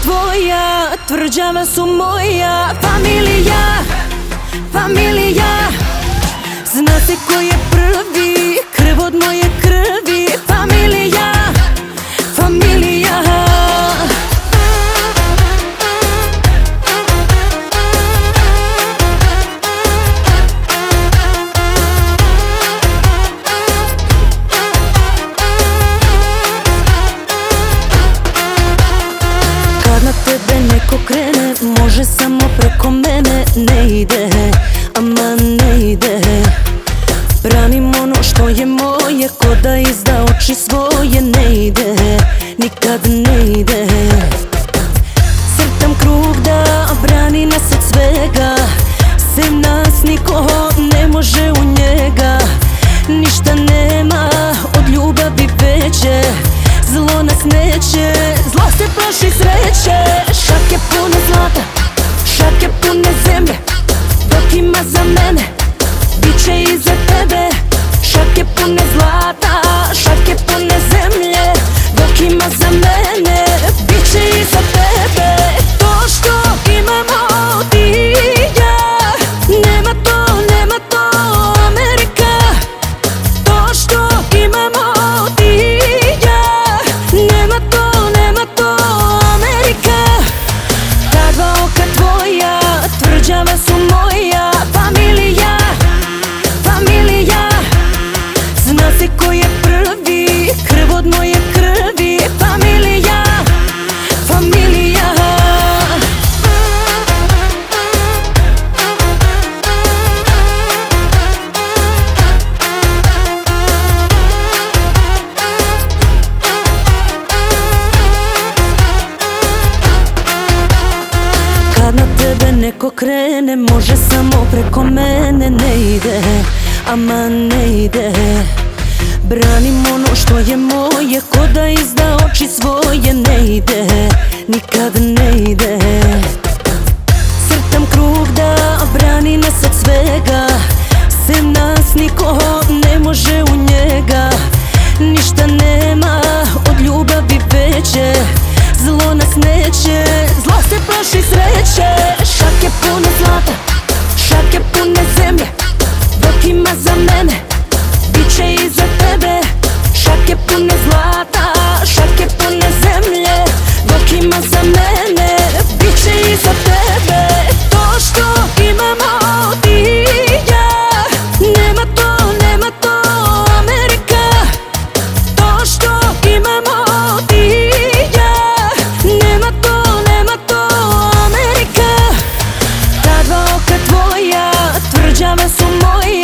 tvoja, tvrđava su moja. Familija, familija, zna se ko je prvi, krv od moje krvi. Familija, familija. Kad na tebe neko krene, može samo preko mene. Ne ide, ama ne ide. Branim ono što je moje, ko da izda oči svoje. Ne ide, nikad ne ide. Crtam krug da brani nas od svega, sem nas niko ne može u njega. Ništa nema od ljubavi veće, zlo nas neće, zlo se plaši sreće. Šake pune zlata, šake pune zemlje, dok ima za mene, bit će i za tebe. Šake pune zlata, šake pune zemlje, dok ima za mene, bit će i za tebe. To što imamo ti i ja, nema to Amerika. To što imamo ti i ja, nema to Amerika. Ta dva oka tvoja, tvrđava su moja. Familija, familija, zna se ko je prvi, krv od moje krvi. Familija, familija. Kad na tebe neko krene, može samo preko mene. Ne ide, ama ne ide. Branim ono što je moje, ko da izda oči svoje. Ne ide, nikad ne ide. Crtam krug da brani nas od svega, sem nas niko ne može u njega. Ništa nema od ljubavi veće, zlo nas neće, zlo se plaši sreće. Šake pune zlata, šake pune zemlje, dok ima za mene, bit će i za tebe. Šake pune zlata, šake pune zemlje, dok ima za mene, bit će i za tebe. To što imamo ti i ja, nema to Amerika. To što imamo ti i ja, nema to Amerika. Ta dva oka tvoja, tvrđava su moja.